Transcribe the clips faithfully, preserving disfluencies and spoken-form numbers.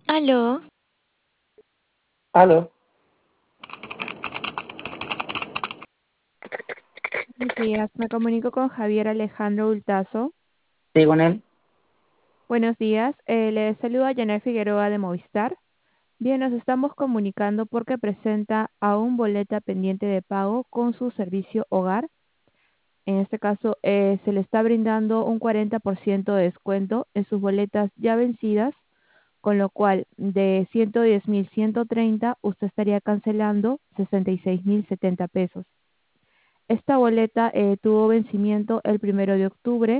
Aló, Aló, Buenos días, me comunico con Javier Alejandro Hurtazo. sí, con él. Buenos días, eh, le saluda Janet Figueroa de Movistar. Bien, nos estamos comunicando porque presenta aún boleta pendiente de pago con su servicio hogar. En este caso, eh, se le está brindando un cuarenta por ciento de descuento en sus boletas ya vencidas, con lo cual de ciento diez mil ciento treinta usted estaría cancelando sesenta y seis mil setenta pesos. Esta boleta eh, tuvo vencimiento el primero de octubre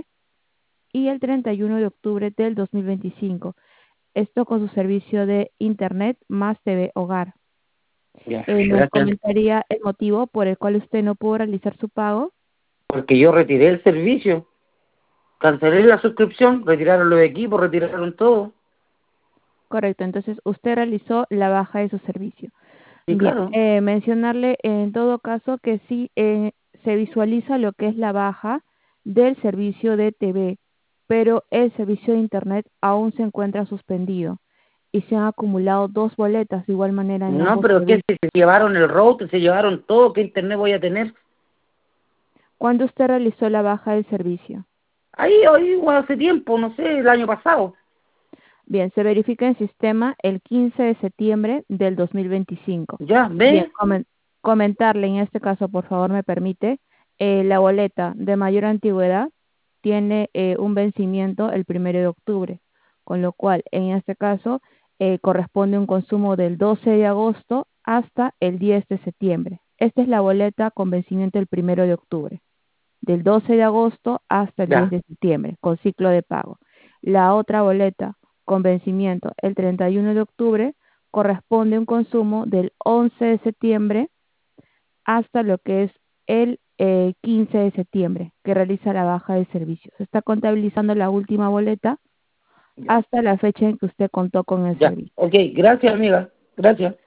y el treinta y uno de octubre del dos mil veinticinco. Esto con su servicio de Internet más T V Hogar. Ya, Eh, ¿nos gracias. comentaría el motivo por el cual usted no pudo realizar su pago? Porque yo retiré el servicio, cancelé la suscripción, retiraron los equipos, retiraron todo. Correcto, entonces usted realizó la baja de su servicio. Sí, Bien, claro. eh, mencionarle en todo caso que sí eh, se visualiza lo que es la baja del servicio de T V, pero el servicio de Internet aún se encuentra suspendido y se han acumulado dos boletas de igual manera en No, ambos pero ¿qué? servicios. Si se llevaron el router, se llevaron todo, ¿qué internet voy a tener? ¿Cuándo usted realizó la baja del servicio? Ahí, ahí, bueno, hace tiempo, no sé, el año pasado. Bien, se verifica en sistema el quince de septiembre del dos mil veinticinco. Ya, Bien, ¿ves? comen- comentarle en este caso, por favor, me permite, eh, la boleta de mayor antigüedad tiene eh, un vencimiento el primero de octubre, con lo cual en este caso eh, corresponde un consumo del doce de agosto hasta el diez de septiembre. Esta es la boleta con vencimiento el primero de octubre, del doce de agosto hasta el diez Ya, de septiembre, con ciclo de pago. La otra boleta con vencimiento el treinta y uno de octubre corresponde a un consumo del once de septiembre hasta lo que es el eh, quince de septiembre, que realiza la baja de servicios. Se está contabilizando la última boleta ya, hasta la fecha en que usted contó con el ya. servicio. Ok, gracias, amiga. Gracias.